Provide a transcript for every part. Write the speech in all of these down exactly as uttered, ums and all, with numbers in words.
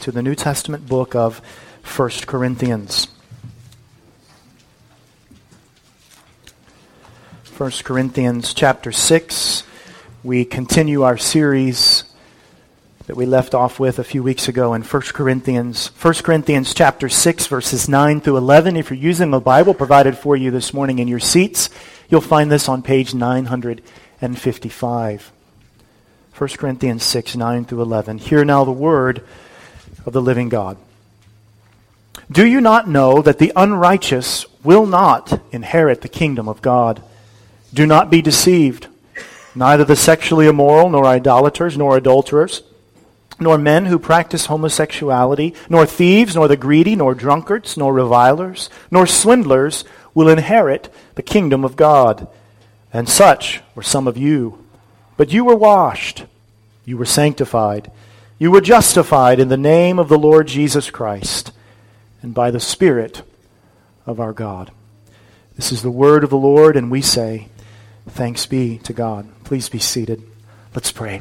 to the New Testament book of First Corinthians. First Corinthians chapter six. We continue our series that we left off with a few weeks ago in First Corinthians. First Corinthians chapter six, verses nine through eleven. If you're using the Bible provided for you this morning in your seats, you'll find this on page nine hundred fifty-five. First Corinthians six, nine through eleven. Hear now the word of the living God. Do you not know that the unrighteous will not inherit the kingdom of God? Do not be deceived. Neither the sexually immoral, nor idolaters, nor adulterers, nor men who practice homosexuality, nor thieves, nor the greedy, nor drunkards, nor revilers, nor swindlers will inherit the kingdom of God. And such were some of you. But you were washed, you were sanctified, you were justified in the name of the Lord Jesus Christ, and by the Spirit of our God. This is the word of the Lord, and we say, thanks be to God. Please be seated. Let's pray.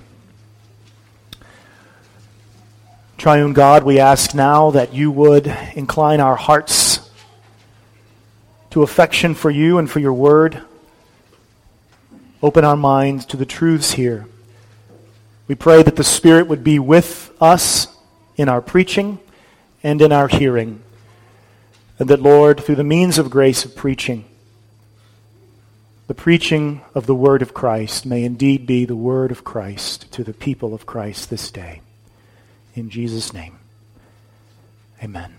Triune God, we ask now that you would incline our hearts to affection for you and for your word. Open our minds to the truths here. We pray that the Spirit would be with us in our preaching and in our hearing. And that, Lord, through the means of grace of preaching, the preaching of the word of Christ may indeed be the word of Christ to the people of Christ this day. In Jesus' name, amen.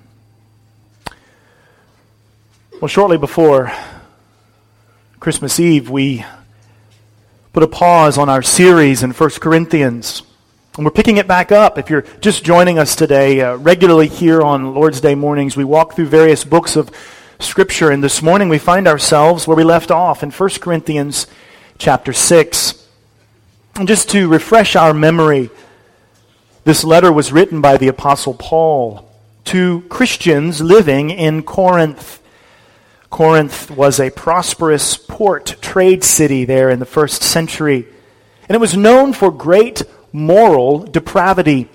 Well, shortly before Christmas Eve, we put a pause on our series in First Corinthians. And we're picking it back up. If you're just joining us today, uh, regularly here on Lord's Day mornings, we walk through various books of Scripture. And this morning we find ourselves where we left off in First Corinthians chapter six. And just to refresh our memory, this letter was written by the Apostle Paul to Christians living in Corinth. Corinth was a prosperous port trade city there in the first century. And it was known for great moral depravity.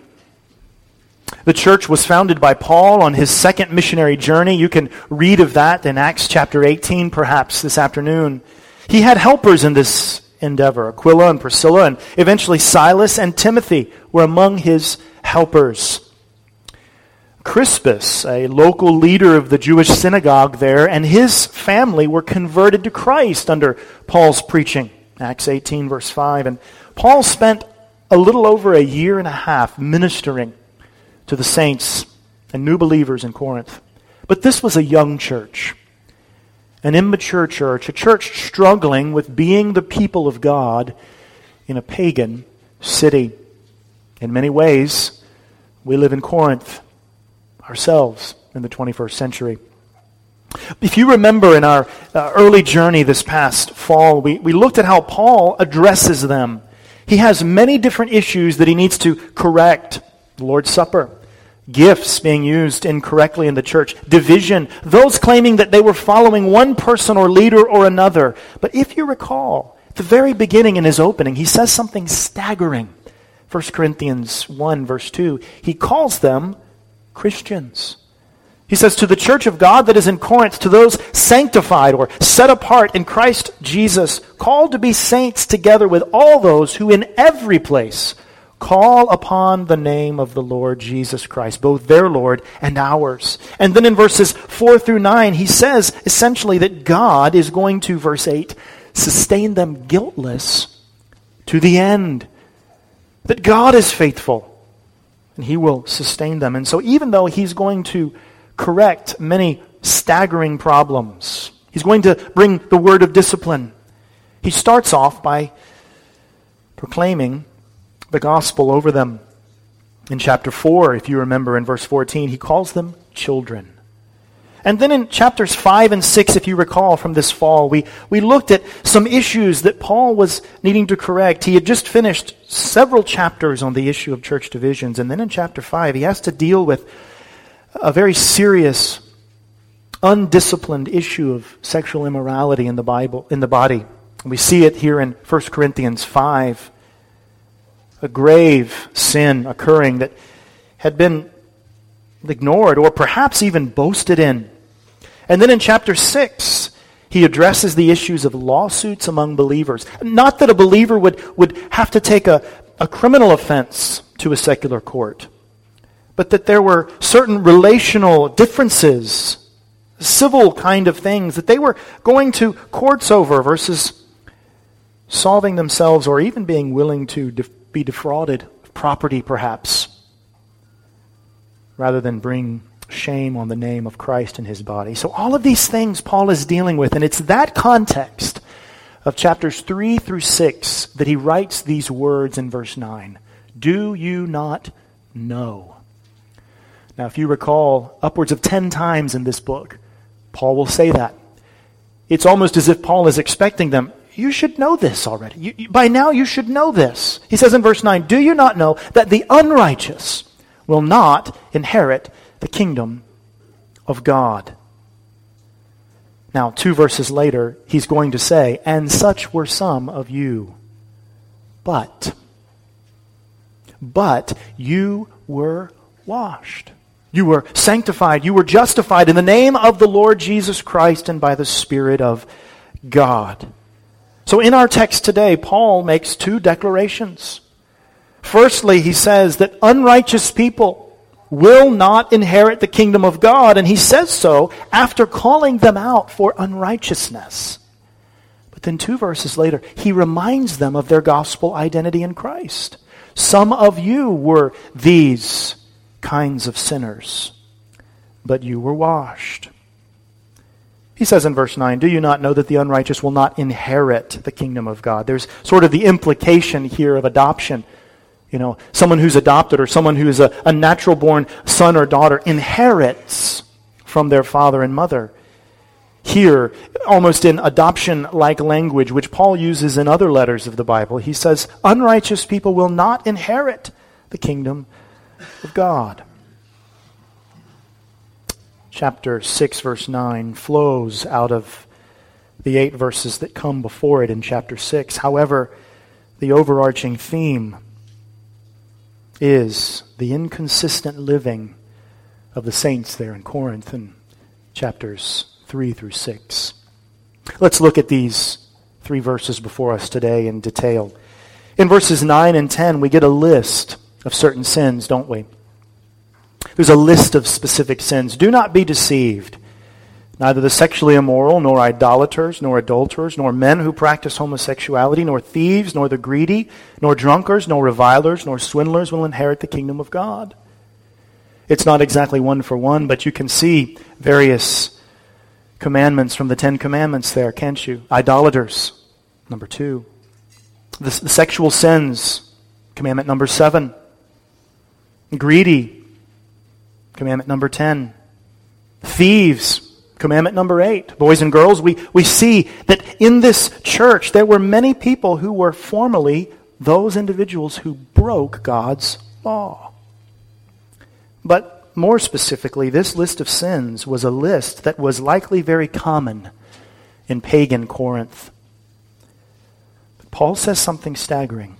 The church was founded by Paul on his second missionary journey. You can read of that in Acts chapter eighteen, perhaps, this afternoon. He had helpers in this endeavor. Aquila and Priscilla, and eventually Silas and Timothy were among his helpers. Crispus, a local leader of the Jewish synagogue there, and his family were converted to Christ under Paul's preaching. Acts eighteen, verse five. And Paul spent a little over a year and a half ministering to the saints and new believers in Corinth. But this was a young church, an immature church, a church struggling with being the people of God in a pagan city. In many ways, we live in Corinth ourselves in the twenty-first century. If you remember in our uh, early journey this past fall, we, we looked at how Paul addresses them. He has many different issues that he needs to correct. The Lord's Supper, gifts being used incorrectly in the church, division, those claiming that they were following one person or leader or another. But if you recall, at the very beginning in his opening, he says something staggering. First Corinthians one, verse two, he calls them Christians. He says, to the church of God that is in Corinth, to those sanctified or set apart in Christ Jesus, called to be saints together with all those who in every place call upon the name of the Lord Jesus Christ, both their Lord and ours. And then in verses four through nine, he says essentially that God is going to, verse eight, sustain them guiltless to the end. That God is faithful and he will sustain them. And so even though he's going to correct many staggering problems, he's going to bring the word of discipline, he starts off by proclaiming the gospel over them. In chapter four, if you remember in verse fourteen, he calls them children. And then in chapters five and six, if you recall from this fall, we, we looked at some issues that Paul was needing to correct. He had just finished several chapters on the issue of church divisions. And then in chapter five, he has to deal with a very serious, undisciplined issue of sexual immorality in the Bible, in the body. We see it here in First Corinthians five. A grave sin occurring that had been ignored, or perhaps even boasted in. And then in chapter six, he addresses the issues of lawsuits among believers. Not that a believer would, would have to take a, a criminal offense to a secular court, but that there were certain relational differences, civil kind of things that they were going to courts over versus solving themselves or even being willing to def- be defrauded of property perhaps, rather than bring shame on the name of Christ and his body. So all of these things Paul is dealing with, and it's that context of chapters three through six that he writes these words in verse nine. Do you not know? Now, if you recall, upwards of ten times in this book, Paul will say that. It's almost as if Paul is expecting them, you should know this already. You, you, by now you should know this. He says in verse nine, do you not know that the unrighteous will not inherit the kingdom of God? Now, two verses later, he's going to say, and such were some of you. But, but you were washed. You were sanctified. You were justified in the name of the Lord Jesus Christ and by the Spirit of God. So in our text today, Paul makes two declarations. Firstly, he says that unrighteous people will not inherit the kingdom of God, and he says so after calling them out for unrighteousness. But then two verses later, he reminds them of their gospel identity in Christ. Some of you were these kinds of sinners, but you were washed. He says in verse nine, do you not know that the unrighteous will not inherit the kingdom of God? There's sort of the implication here of adoption. You know, someone who's adopted or someone who is a, a natural-born son or daughter inherits from their father and mother. Here, almost in adoption-like language, which Paul uses in other letters of the Bible, he says, unrighteous people will not inherit the kingdom of God. Chapter six, verse nine, flows out of the eight verses that come before it in chapter six. However, the overarching theme is the inconsistent living of the saints there in Corinth in chapters three through six. Let's look at these three verses before us today in detail. In verses nine and ten, we get a list of certain sins, don't we? There's a list of specific sins. Do not be deceived. Neither the sexually immoral, nor idolaters, nor adulterers, nor men who practice homosexuality, nor thieves, nor the greedy, nor drunkards, nor revilers, nor swindlers will inherit the kingdom of God. It's not exactly one for one, but you can see various commandments from the Ten Commandments there, can't you? Idolaters, number two. The, the sexual sins, commandment number seven. Greedy, commandment number ten. Thieves, commandment number eight. Boys and girls, we, we see that in this church there were many people who were formerly those individuals who broke God's law. But more specifically, this list of sins was a list that was likely very common in pagan Corinth. But Paul says something staggering.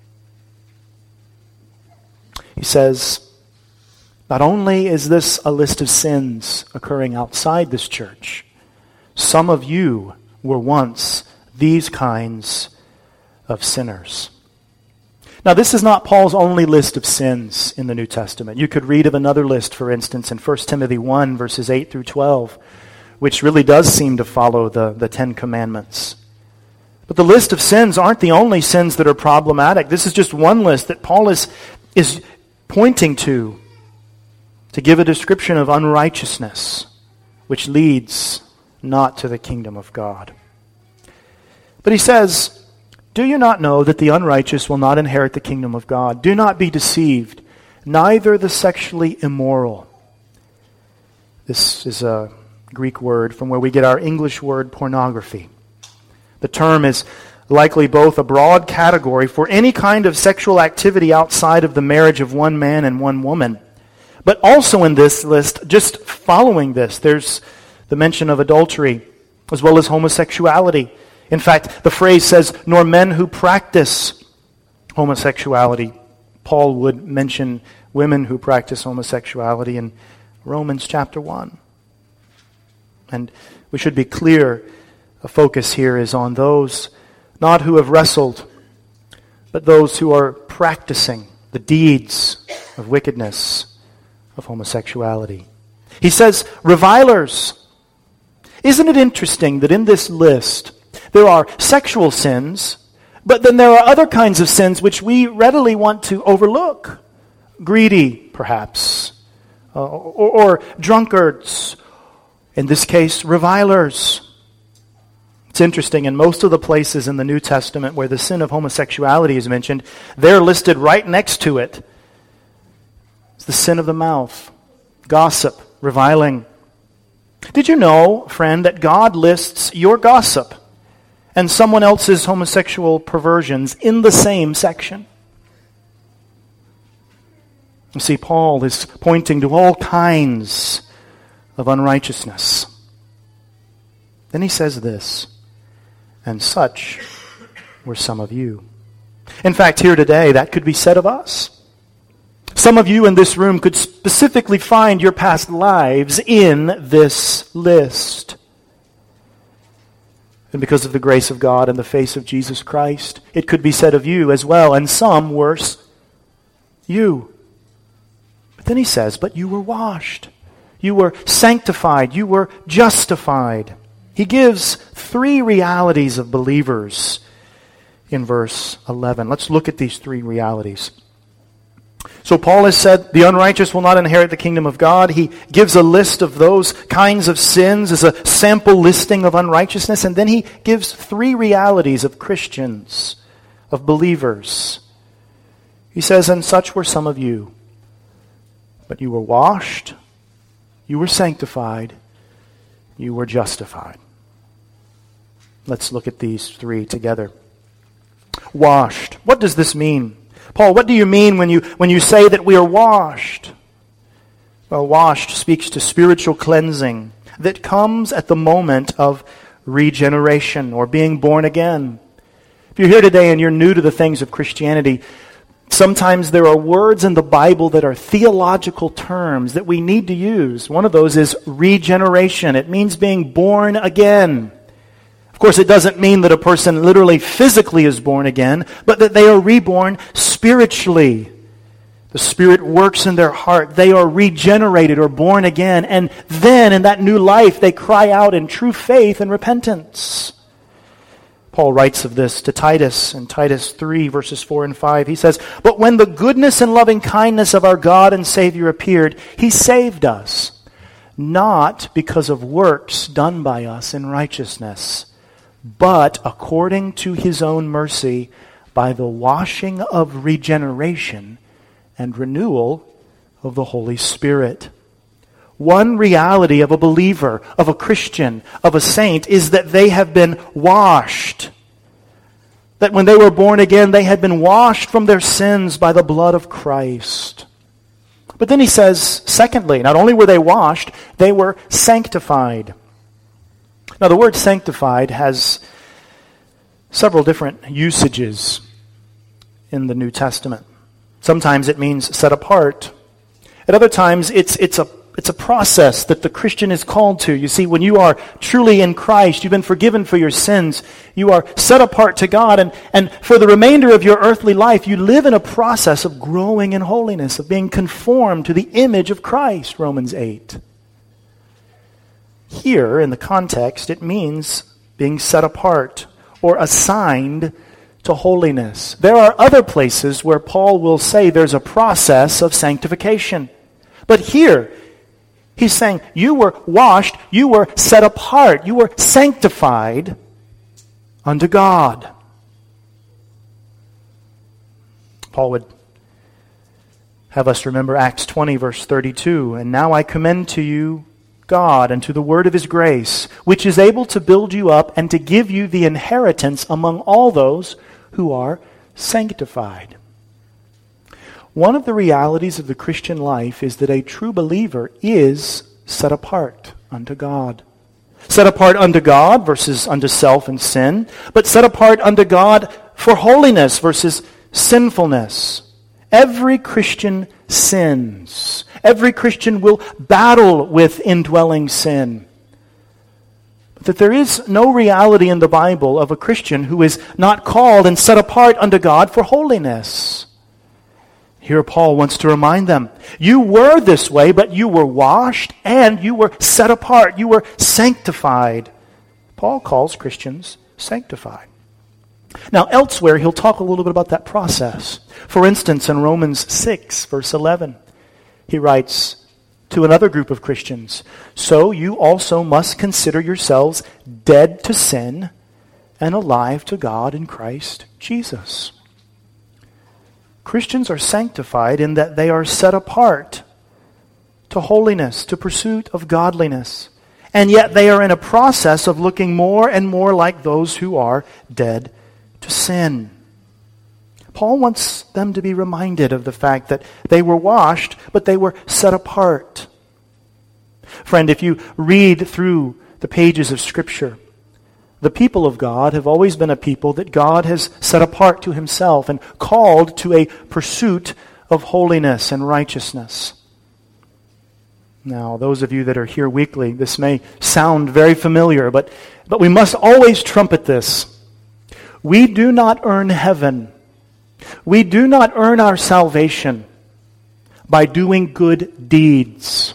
He says, not only is this a list of sins occurring outside this church, some of you were once these kinds of sinners. Now, this is not Paul's only list of sins in the New Testament. You could read of another list, for instance, in First Timothy one, verses eight through twelve, which really does seem to follow the, the Ten Commandments. But the list of sins aren't the only sins that are problematic. This is just one list that Paul is, is pointing to, to give a description of unrighteousness, which leads not to the kingdom of God. But he says, do you not know that the unrighteous will not inherit the kingdom of God? Do not be deceived, neither the sexually immoral. This is a Greek word from where we get our English word pornography. The term is likely both a broad category for any kind of sexual activity outside of the marriage of one man and one woman. But also in this list, just following this, there's the mention of adultery as well as homosexuality. In fact, the phrase says, nor men who practice homosexuality. Paul would mention women who practice homosexuality in Romans chapter one. And we should be clear, the focus here is on those not who have wrestled, but those who are practicing the deeds of wickedness of homosexuality. He says, revilers. Isn't it interesting that in this list there are sexual sins, but then there are other kinds of sins which we readily want to overlook? Greedy, perhaps, uh, or, or drunkards. In this case, revilers. It's interesting, in most of the places in the New Testament where the sin of homosexuality is mentioned, they're listed right next to it. It's the sin of the mouth, gossip, reviling. Did you know, friend, that God lists your gossip and someone else's homosexual perversions in the same section? You see, Paul is pointing to all kinds of unrighteousness. Then he says this, and such were some of you. In fact, here today, that could be said of us. Some of you in this room could specifically find your past lives in this list. And because of the grace of God and the face of Jesus Christ, it could be said of you as well, and some worse, you. But then he says, but you were washed. You were sanctified. You were justified. He gives three realities of believers in verse eleven. Let's look at these three realities. So Paul has said the unrighteous will not inherit the kingdom of God. He gives a list of those kinds of sins as a sample listing of unrighteousness. And then he gives three realities of Christians, of believers. He says, and such were some of you. But you were washed, you were sanctified, you were justified. Let's look at these three together. Washed. What does this mean? Paul, what do you mean when you when you say that we are washed? Well, washed speaks to spiritual cleansing that comes at the moment of regeneration or being born again. If you're here today and you're new to the things of Christianity, sometimes there are words in the Bible that are theological terms that we need to use. One of those is regeneration. It means being born again. Of course, it doesn't mean that a person literally physically is born again, but that they are reborn spiritually. The Spirit works in their heart. They are regenerated or born again. And then in that new life, they cry out in true faith and repentance. Paul writes of this to Titus in Titus three, verses four and five. He says, but when the goodness and loving kindness of our God and Savior appeared, He saved us, not because of works done by us in righteousness, but according to His own mercy, by the washing of regeneration and renewal of the Holy Spirit. One reality of a believer, of a Christian, of a saint, is that they have been washed. That when they were born again, they had been washed from their sins by the blood of Christ. But then he says, secondly, not only were they washed, they were sanctified. Now, the word sanctified has several different usages in the New Testament. Sometimes it means set apart. At other times, it's it's a it's a process that the Christian is called to. You see, when you are truly in Christ, you've been forgiven for your sins. You are set apart to God, and, and for the remainder of your earthly life, you live in a process of growing in holiness, of being conformed to the image of Christ, Romans eight. Here, in the context, it means being set apart or assigned to holiness. There are other places where Paul will say there's a process of sanctification. But here, he's saying you were washed, you were set apart, you were sanctified unto God. Paul would have us remember Acts twenty, verse thirty-two. And now I commend to you God and to the word of His grace, which is able to build you up and to give you the inheritance among all those who are sanctified. One of the realities of the Christian life is that a true believer is set apart unto God. Set apart unto God versus unto self and sin, but set apart unto God for holiness versus sinfulness. Every Christian sins. Every Christian will battle with indwelling sin. But that there is no reality in the Bible of a Christian who is not called and set apart unto God for holiness. Here Paul wants to remind them, you were this way, but you were washed and you were set apart. You were sanctified. Paul calls Christians sanctified. Now, elsewhere, he'll talk a little bit about that process. For instance, in Romans six, verse eleven, he writes to another group of Christians, so you also must consider yourselves dead to sin and alive to God in Christ Jesus. Christians are sanctified in that they are set apart to holiness, to pursuit of godliness. And yet they are in a process of looking more and more like those who are dead to sin. Paul wants them to be reminded of the fact that they were washed, but they were set apart. Friend, if you read through the pages of Scripture, the people of God have always been a people that God has set apart to himself and called to a pursuit of holiness and righteousness. Now, those of you that are here weekly, this may sound very familiar, but, but we must always trumpet this. We do not earn heaven. We do not earn our salvation by doing good deeds.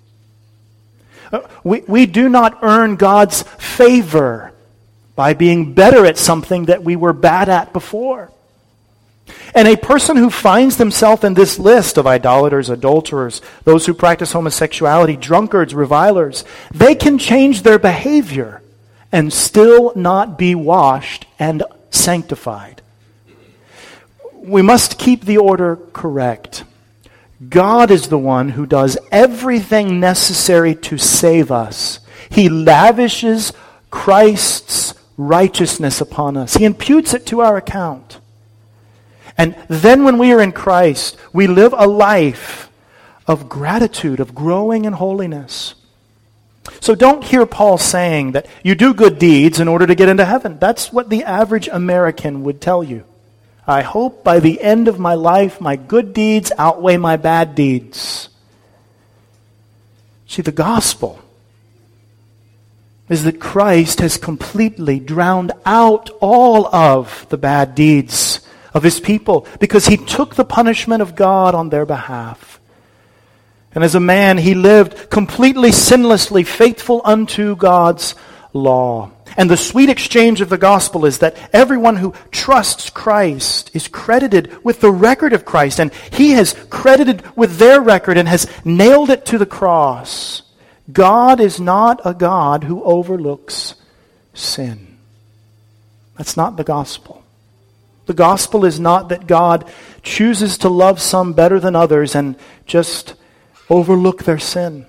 We, we do not earn God's favor by being better at something that we were bad at before. And a person who finds themselves in this list of idolaters, adulterers, those who practice homosexuality, drunkards, revilers, they can change their behavior and still not be washed and sanctified. We must keep the order correct. God is the one who does everything necessary to save us. He lavishes Christ's righteousness upon us. He imputes it to our account. And then when we are in Christ, we live a life of gratitude, of growing in holiness. So don't hear Paul saying that you do good deeds in order to get into heaven. That's what the average American would tell you. I hope by the end of my life, my good deeds outweigh my bad deeds. See, the gospel is that Christ has completely drowned out all of the bad deeds of his people because he took the punishment of God on their behalf. And as a man, he lived completely sinlessly, faithful unto God's law. And the sweet exchange of the gospel is that everyone who trusts Christ is credited with the record of Christ, and he has credited with their record and has nailed it to the cross. God is not a God who overlooks sin. That's not the gospel. The gospel is not that God chooses to love some better than others and just overlook their sin.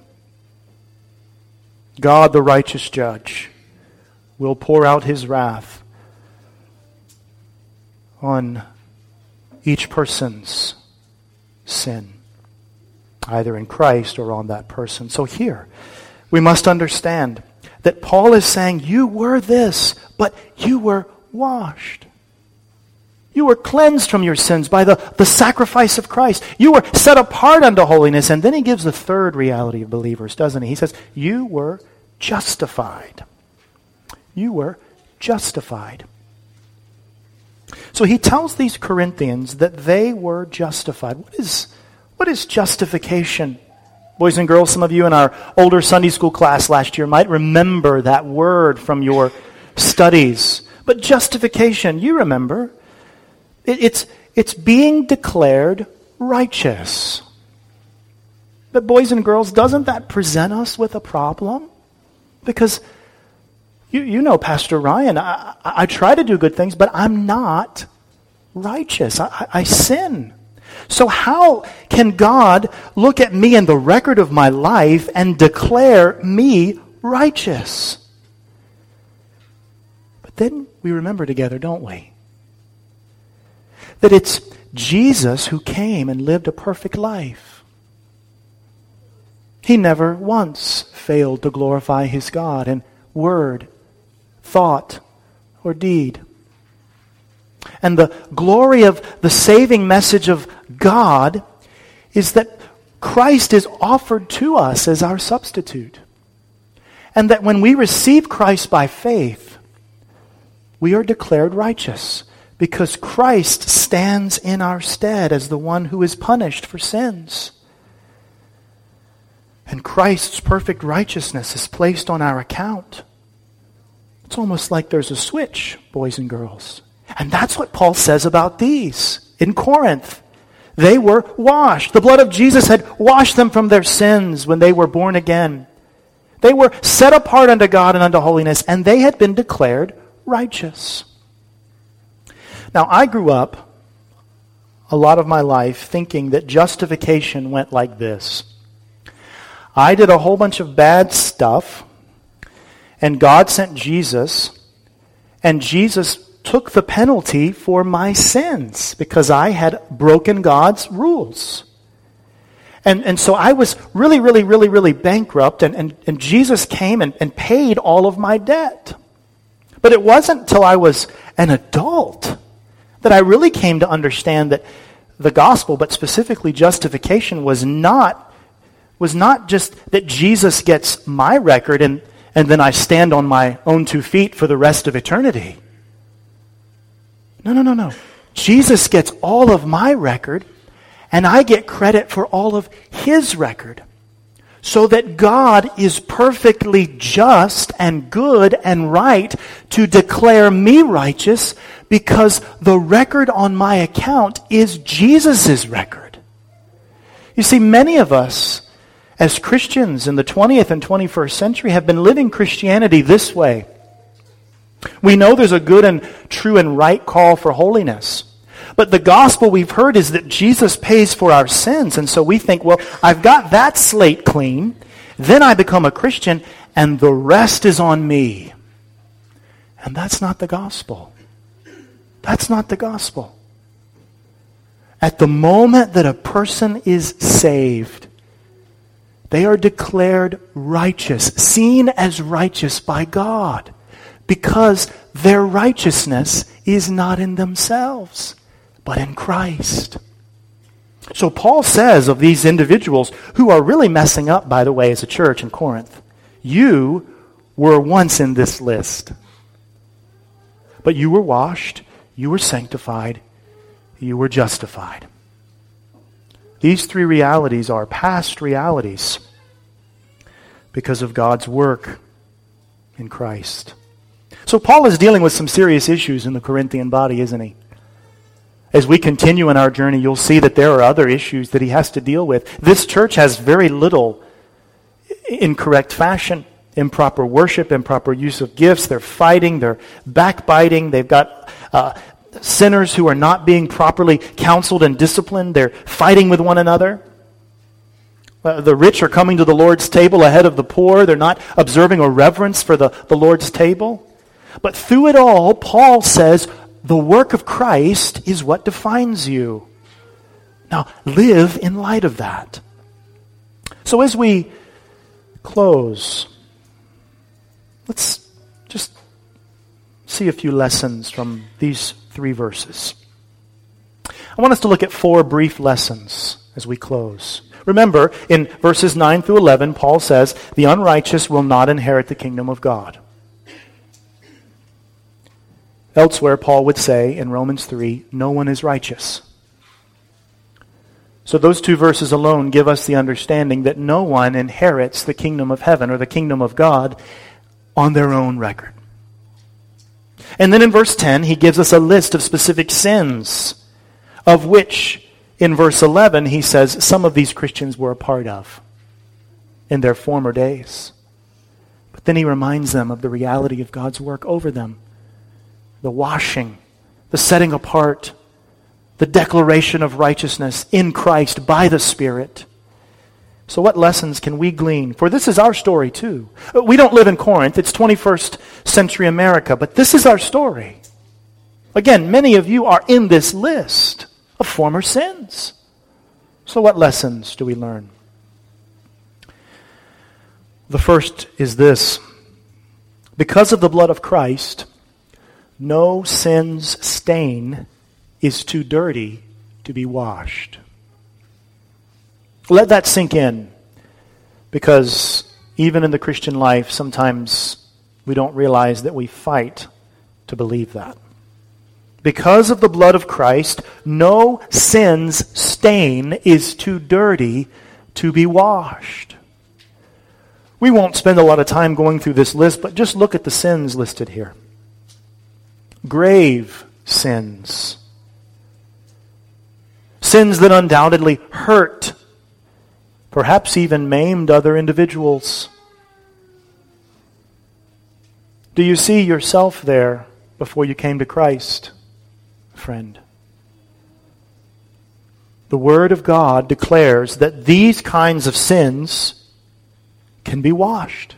God, the righteous judge, will pour out his wrath on each person's sin, either in Christ or on that person. So here, we must understand that Paul is saying, you were this, but you were washed. You were cleansed from your sins by the, the sacrifice of Christ. You were set apart unto holiness. And then he gives the third reality of believers, doesn't he? He says, you were justified. You were justified. So he tells these Corinthians that they were justified. What is, what is justification? Boys and girls, some of you in our older Sunday school class last year might remember that word from your studies. But justification, you remember, it, it's, it's being declared righteous. But boys and girls, doesn't that present us with a problem? Because You, you know, Pastor Ryan, I, I, I try to do good things, but I'm not righteous. I, I, I sin. So how can God look at me and the record of my life and declare me righteous? But then we remember together, don't we? That it's Jesus who came and lived a perfect life. He never once failed to glorify his God in word, thought, or deed. And the glory of the saving message of God is that Christ is offered to us as our substitute. And that when we receive Christ by faith, we are declared righteous because Christ stands in our stead as the one who is punished for sins. And Christ's perfect righteousness is placed on our account. It's almost like there's a switch, boys and girls. And that's what Paul says about these in Corinth. They were washed. The blood of Jesus had washed them from their sins when they were born again. They were set apart unto God and unto holiness, and they had been declared righteous. Now, I grew up a lot of my life thinking that justification went like this. I did a whole bunch of bad stuff, and God sent Jesus, and Jesus took the penalty for my sins because I had broken God's rules. And and so I was really, really, really, really bankrupt, and, and, and Jesus came and, and paid all of my debt. But it wasn't until I was an adult that I really came to understand that the gospel, but specifically justification, was not, was not just that Jesus gets my record and, and then I stand on my own two feet for the rest of eternity. No, no, no, no. Jesus gets all of my record, and I get credit for all of his record. So that God is perfectly just and good and right to declare me righteous because the record on my account is Jesus' record. You see, many of us as Christians in the twentieth and twenty-first century have been living Christianity this way. We know there's a good and true and right call for holiness. But the gospel we've heard is that Jesus pays for our sins. And so we think, well, I've got that slate clean. Then I become a Christian and the rest is on me. And that's not the gospel. That's not the gospel. At the moment that a person is saved, they are declared righteous, seen as righteous by God. Because their righteousness is not in themselves, but in Christ. So Paul says of these individuals who are really messing up, by the way, as a church in Corinth, you were once in this list. But you were washed, you were sanctified, you were justified. These three realities are past realities because of God's work in Christ. So Paul is dealing with some serious issues in the Corinthian body, isn't he? As we continue in our journey, you'll see that there are other issues that he has to deal with. This church has very little incorrect fashion, improper worship, improper use of gifts. They're fighting, they're backbiting. They've got uh, sinners who are not being properly counseled and disciplined. They're fighting with one another. Uh, the rich are coming to the Lord's table ahead of the poor. They're not observing a reverence for the, the Lord's table. But through it all, Paul says, the work of Christ is what defines you. Now, live in light of that. So as we close, let's just see a few lessons from these three verses. I want us to look at four brief lessons as we close. Remember, in verses nine through eleven, Paul says, the unrighteous will not inherit the kingdom of God. Elsewhere, Paul would say in Romans three, no one is righteous. So those two verses alone give us the understanding that no one inherits the kingdom of heaven or the kingdom of God on their own record. And then in verse ten, he gives us a list of specific sins, of which in verse eleven he says some of these Christians were a part of in their former days. But then he reminds them of the reality of God's work over them. The washing, the setting apart, the declaration of righteousness in Christ by the Spirit. So what lessons can we glean? For this is our story too. We don't live in Corinth. It's twenty-first century America. But this is our story. Again, many of you are in this list of former sins. So what lessons do we learn? The first is this. Because of the blood of Christ, no sin's stain is too dirty to be washed. Let that sink in, because even in the Christian life, sometimes we don't realize that we fight to believe that. Because of the blood of Christ, no sin's stain is too dirty to be washed. We won't spend a lot of time going through this list, but just look at the sins listed here. Grave sins. Sins that undoubtedly hurt, perhaps even maimed other individuals. Do you see yourself there before you came to Christ, friend? The Word of God declares that these kinds of sins can be washed.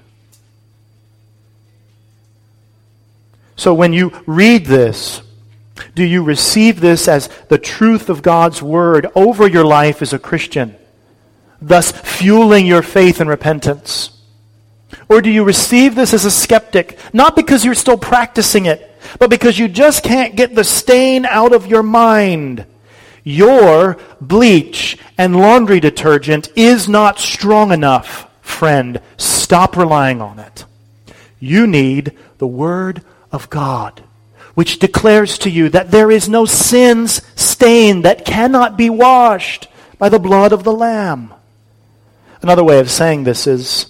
So when you read this, do you receive this as the truth of God's Word over your life as a Christian, thus fueling your faith and repentance? Or do you receive this as a skeptic, not because you're still practicing it, but because you just can't get the stain out of your mind? Your bleach and laundry detergent is not strong enough, friend. Stop relying on it. You need the Word of God, which declares to you that there is no sin's stain that cannot be washed by the blood of the Lamb. Another way of saying this is,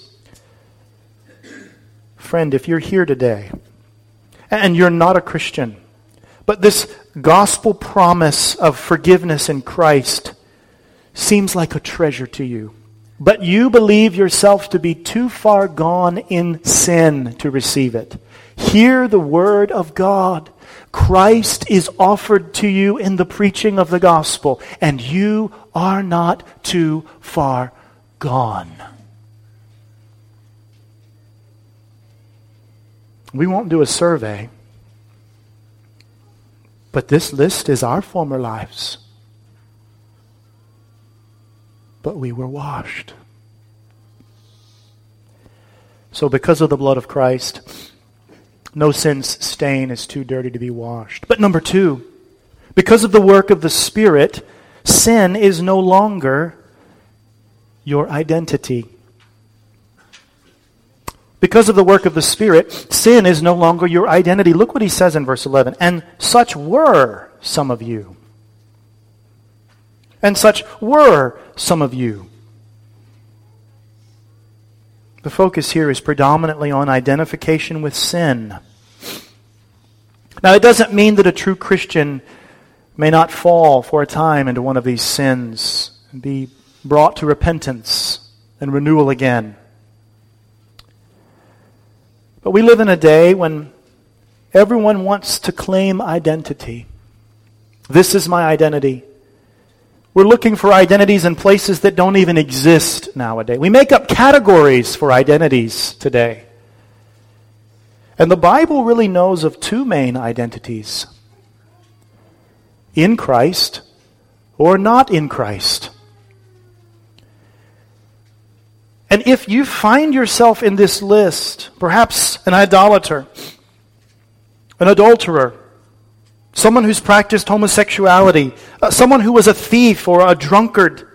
friend, if you're here today and you're not a Christian, but this gospel promise of forgiveness in Christ seems like a treasure to you, but you believe yourself to be too far gone in sin to receive it, hear the Word of God. Christ is offered to you in the preaching of the gospel, and you are not too far gone. We won't do a survey, but this list is our former lives. But we were washed. So because of the blood of Christ, no sin's stain is too dirty to be washed. But number two, because of the work of the Spirit, sin is no longer your identity. Because of the work of the Spirit, sin is no longer your identity. Look what he says in verse eleven. And such were some of you. And such were some of you. The focus here is predominantly on identification with sin. Now, it doesn't mean that a true Christian may not fall for a time into one of these sins and be brought to repentance and renewal again. But we live in a day when everyone wants to claim identity. This is my identity. We're looking for identities in places that don't even exist nowadays. We make up categories for identities today. And the Bible really knows of two main identities: in Christ or not in Christ. And if you find yourself in this list, perhaps an idolater, an adulterer, someone who's practiced homosexuality, uh, someone who was a thief or a drunkard,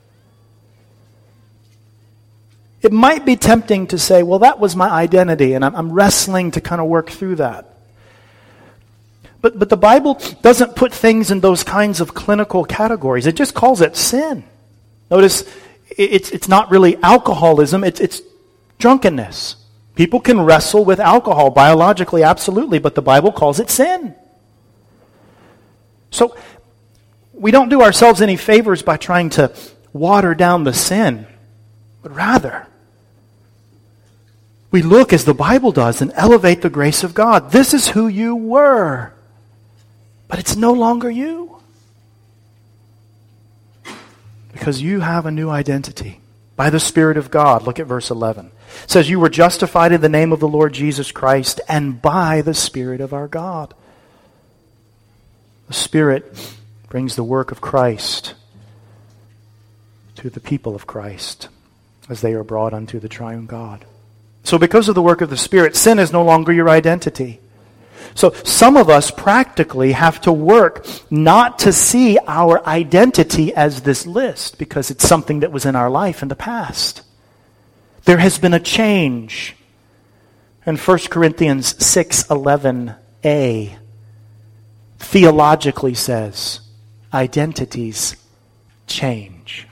it might be tempting to say, well, that was my identity, and I'm, I'm wrestling to kind of work through that. But, but the Bible doesn't put things in those kinds of clinical categories. It just calls it sin. Notice, it's, it's not really alcoholism, it's, it's drunkenness. People can wrestle with alcohol biologically, absolutely, but the Bible calls it sin. So, we don't do ourselves any favors by trying to water down the sin, but rather, we look as the Bible does and elevate the grace of God. This is who you were, but it's no longer you. Because you have a new identity by the Spirit of God. Look at verse eleven. It says, you were justified in the name of the Lord Jesus Christ and by the Spirit of our God. The Spirit brings the work of Christ to the people of Christ as they are brought unto the triune God. So because of the work of the Spirit, sin is no longer your identity. So some of us practically have to work not to see our identity as this list because it's something that was in our life in the past. There has been a change. And First Corinthians six eleven a theologically says, identities change.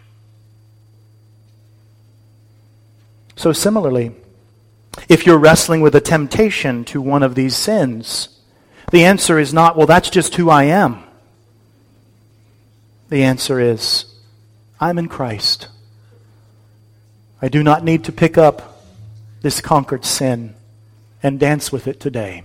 So similarly, if you're wrestling with a temptation to one of these sins, the answer is not, well, that's just who I am. The answer is, I'm in Christ. I do not need to pick up this conquered sin and dance with it today.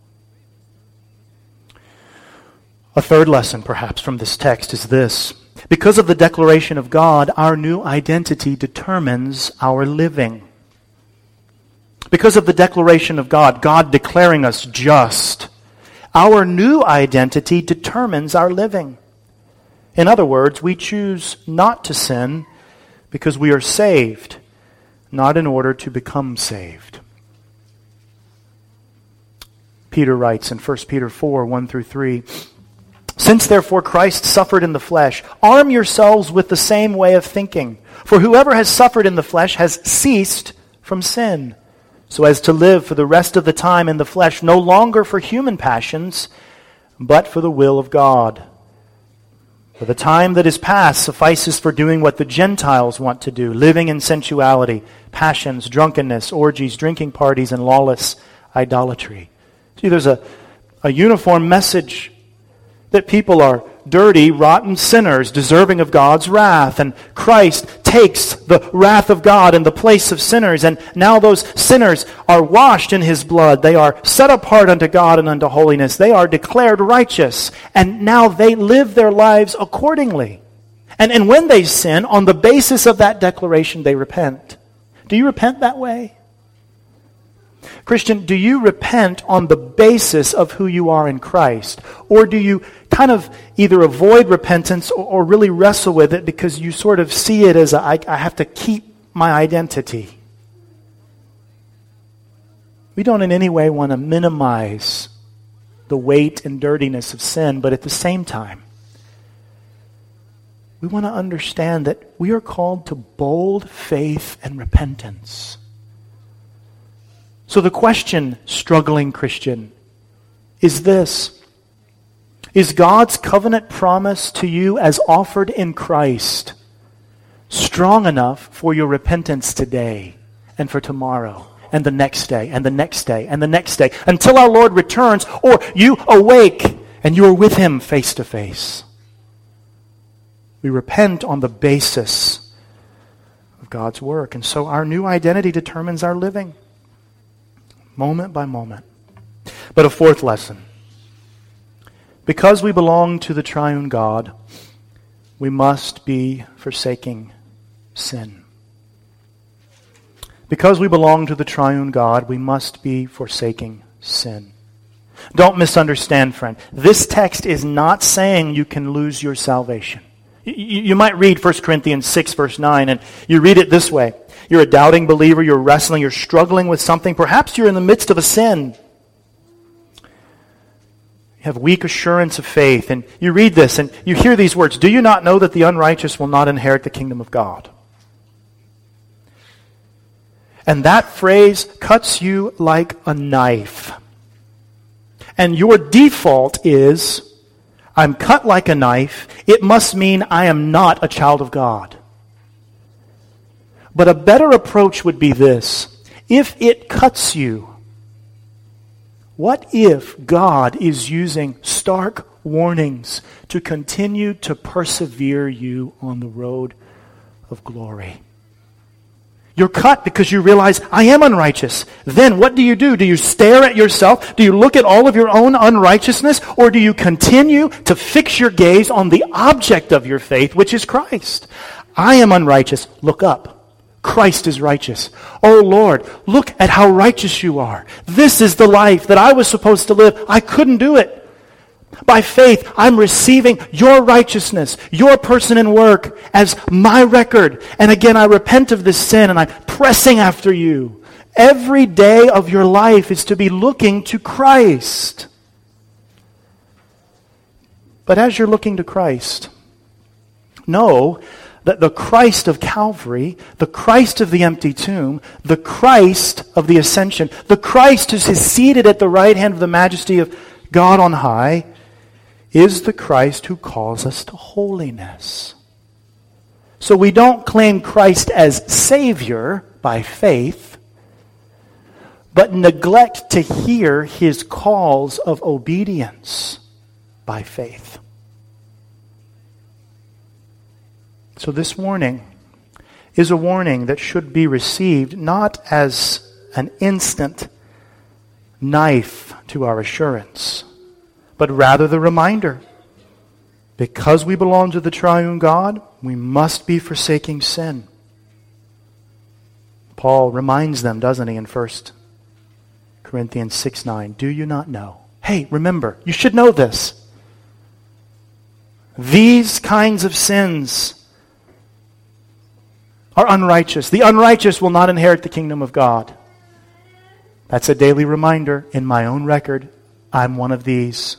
A third lesson, perhaps, from this text is this. Because of the declaration of God, our new identity determines our living. Because of the declaration of God, God declaring us just, our new identity determines our living. In other words, we choose not to sin because we are saved, not in order to become saved. Peter writes in First Peter four, one through three, "Since therefore Christ suffered in the flesh, arm yourselves with the same way of thinking. For whoever has suffered in the flesh has ceased from sin, so as to live for the rest of the time in the flesh, no longer for human passions, but for the will of God. For the time that is past suffices for doing what the Gentiles want to do, living in sensuality, passions, drunkenness, orgies, drinking parties, and lawless idolatry." See, there's a, a uniform message that people are dirty, rotten sinners, deserving of God's wrath. And Christ takes the wrath of God in the place of sinners. And now those sinners are washed in His blood. They are set apart unto God and unto holiness. They are declared righteous. And now they live their lives accordingly. And, and when they sin, on the basis of that declaration, they repent. Do you repent that way? Christian, do you repent on the basis of who you are in Christ? Or do you kind of either avoid repentance or, or really wrestle with it because you sort of see it as a, I, I have to keep my identity? We don't in any way want to minimize the weight and dirtiness of sin, but at the same time, we want to understand that we are called to bold faith and repentance. So the question, struggling Christian, is this. Is God's covenant promise to you as offered in Christ strong enough for your repentance today and for tomorrow and the next day and the next day and the next day until our Lord returns, or you awake and you are with Him face to face? We repent on the basis of God's work. And so our new identity determines our living, moment by moment. But a fourth lesson. Because we belong to the triune God, we must be forsaking sin. Because we belong to the triune God, we must be forsaking sin. Don't misunderstand, friend. This text is not saying you can lose your salvation. You, you might read First Corinthians six, verse nine, and you read it this way. You're a doubting believer, you're wrestling, you're struggling with something. Perhaps you're in the midst of a sin. You have weak assurance of faith, and you read this and you hear these words, "Do you not know that the unrighteous will not inherit the kingdom of God?" And that phrase cuts you like a knife. And your default is, I'm cut like a knife. It must mean I am not a child of God. But a better approach would be this. If it cuts you, what if God is using stark warnings to continue to persevere you on the road of glory? You're cut because you realize, I am unrighteous. Then what do you do? Do you stare at yourself? Do you look at all of your own unrighteousness? Or do you continue to fix your gaze on the object of your faith, which is Christ? I am unrighteous. Look up. Christ is righteous. Oh Lord, look at how righteous you are. This is the life that I was supposed to live. I couldn't do it. By faith, I'm receiving your righteousness, your person and work as my record. And again, I repent of this sin and I'm pressing after you. Every day of your life is to be looking to Christ. But as you're looking to Christ, know that the Christ of Calvary, the Christ of the empty tomb, the Christ of the ascension, the Christ who is seated at the right hand of the majesty of God on high, is the Christ who calls us to holiness. So we don't claim Christ as Savior by faith, but neglect to hear his calls of obedience by faith. So this warning is a warning that should be received not as an instant knife to our assurance, but rather the reminder. Because we belong to the triune God, we must be forsaking sin. Paul reminds them, doesn't he, in First Corinthians six nine, do you not know? Hey, remember, you should know this. These kinds of sins are unrighteous. The unrighteous will not inherit the kingdom of God. That's a daily reminder. In my own record, I'm one of these.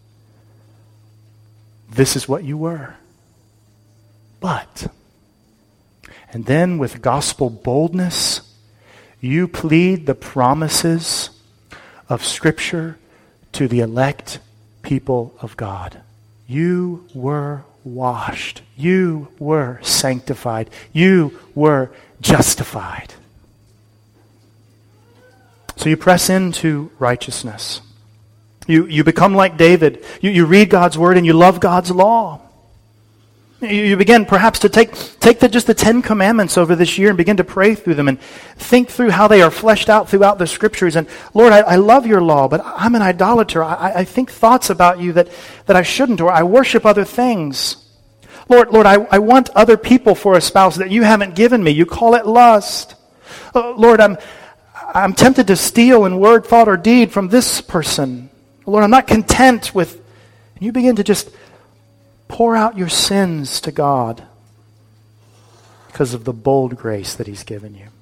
This is what you were. But, and then with gospel boldness, you plead the promises of Scripture to the elect people of God. You were washed. You were sanctified. You were justified. So you press into righteousness. You, you become like David. You, you read God's word and you love God's law. You, you begin perhaps to take, take the, just the Ten Commandments over this year and begin to pray through them and think through how they are fleshed out throughout the Scriptures. And Lord, I, I love your law, but I'm an idolater. I, I think thoughts about you that, that I shouldn't, or I worship other things. Lord, Lord, I, I want other people for a spouse that you haven't given me. You call it lust. Uh, Lord, I'm, I'm tempted to steal in word, thought, or deed from this person. Lord, I'm not content with... And you begin to just pour out your sins to God because of the bold grace that he's given you.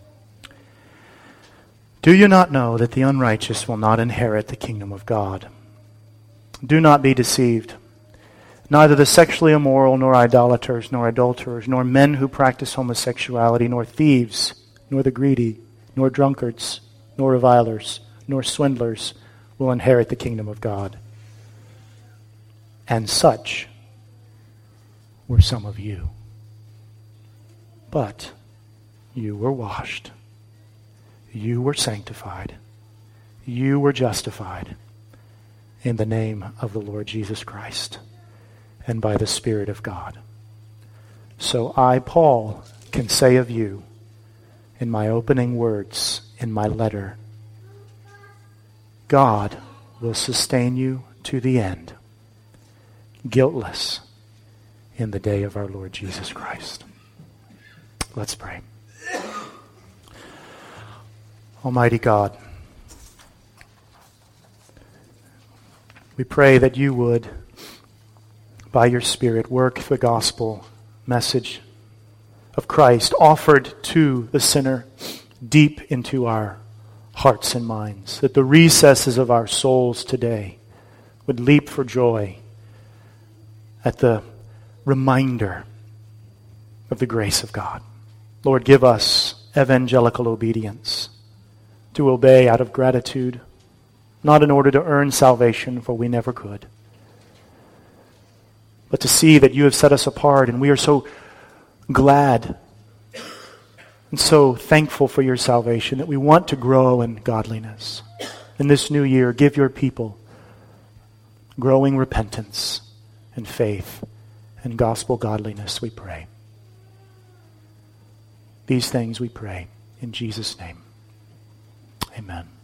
Do you not know that the unrighteous will not inherit the kingdom of God? Do not be deceived. Neither the sexually immoral, nor idolaters, nor adulterers, nor men who practice homosexuality, nor thieves, nor the greedy, nor drunkards, nor revilers, nor swindlers will inherit the kingdom of God. And such were some of you. But you were washed. You were sanctified. You were justified in the name of the Lord Jesus Christ and by the Spirit of God. So I, Paul, can say of you in my opening words in my letter, God will sustain you to the end, guiltless in the day of our Lord Jesus Christ. Let's pray. Almighty God, we pray that you would, by your Spirit, work the gospel message of Christ offered to the sinner deep into our hearts and minds, that the recesses of our souls today would leap for joy at the reminder of the grace of God. Lord, give us evangelical obedience, to obey out of gratitude, not in order to earn salvation, for we never could, but to see that you have set us apart, and we are so glad and so thankful for your salvation that we want to grow in godliness. In this new year, give your people growing repentance and faith and gospel godliness, we pray. These things we pray in Jesus' name. Amen.